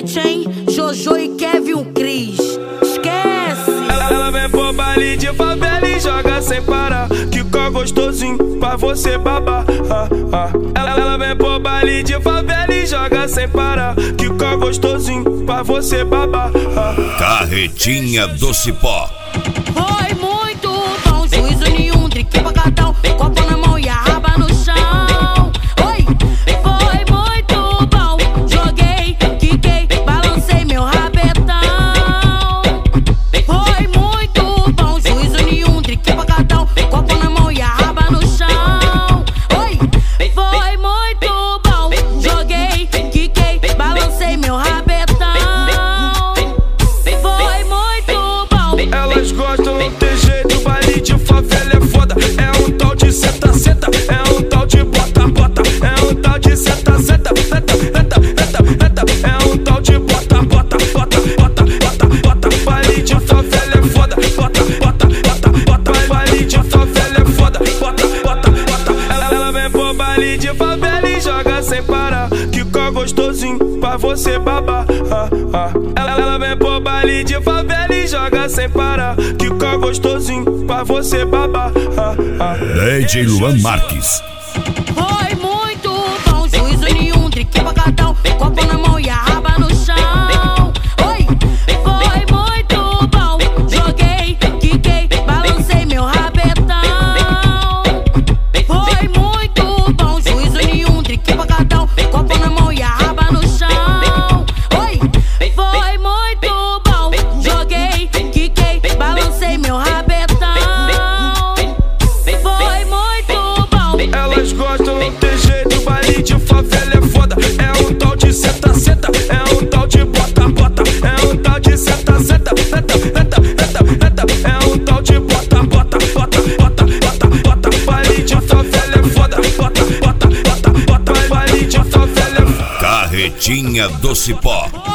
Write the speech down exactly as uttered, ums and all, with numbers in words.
hit, hein? Jojo e Kevin Cris. Esquece! Ela, ela vem pro baile de favela e joga sem parar. Quica gostosinho pra você babar. Ah, ah. Ela, ela vem pro baile de favela e joga sem parar. Quica gostosinho pra você babar. Ah. Carretinha do Cipó. Foi muito bom, juízo nenhum, drique pra cartão, copo na mão e a raba no chão. Oi, foi muito bom, joguei, quiquei, balancei meu rabetão. Foi muito bom, juízo nenhum, drique pra cartão, copo na mão e a raba no chão. Oi, foi muito bom, joguei, quiquei, balancei meu rabetão. Foi muito bom. Elas gostam, não tem jeito, baile de favela é foda. É um tal de senta, senta, é um tal de bota, bota. É um tal de senta, senta, senta, senta, senta, senta. É um tal de bota, bota, bota, bota, bota, bota. Baile de favela é foda, bota, bota, bota, bota. Baile de favela é foda, bota, bota, bota. Ela, ela vem pro baile de favela e joga sem parar. Quica gostosinho pra você babar. Ah, ah. Ela, ela vem pro baile de favela e joga sem parar. Quica gostosinho pra você babar. Ah, ah. D J Luan Marques. Foi muito bom, juízo nenhum, drique pra cartão, copo na mão e a raba no chão. Oi, foi muito bom, joguei, quiquei, balancei meu rabetão. Foi muito bom, juízo nenhum, drique pra cartão, copo na mão e a raba no chão. Oi, foi muito bom, joguei, quiquei, balancei meu rabetão. Foi muito bom. Elas gostam, não tem jeito, baile de favela é foda. É um tal de senta, senta, é um tal de bota, bota. É um tal de senta, senta, senta, senta, senta, senta. É um tal de bota, bota, bota, bota, bota, bota. Baile de favela é foda, bota, bota, bota, bota. Baile de favela é foda. Carretinha do Cipó.